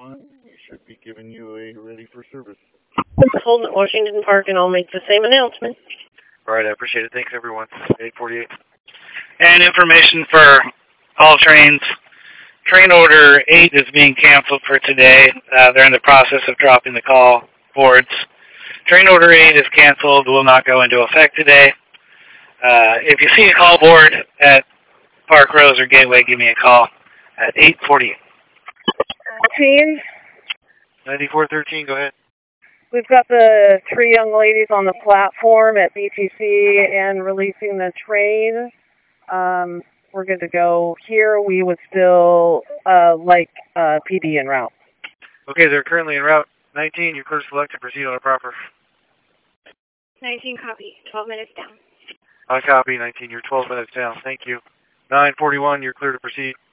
We should be giving you a ready for service. Hold at Washington Park, and I'll make the same announcement. All right, I appreciate it. Thanks, everyone. 848. And information for all trains. Train order 8 is being canceled for today. They're in the process of dropping the call boards. Train order 8 is canceled, will not go into effect today. If you see a call board at Park Rose or Gateway, give me a call at 848. Team, 9413, go ahead. we've got the 3 young ladies on the platform at BTC and releasing the train. We're good to go. Here we would still like PD en route. Okay, they're currently en route. 19, you're clear to select and proceed on a proper. 19 copy. 12 minutes down. I copy. 19, you're 12 minutes down. Thank you. 941, you're clear to proceed.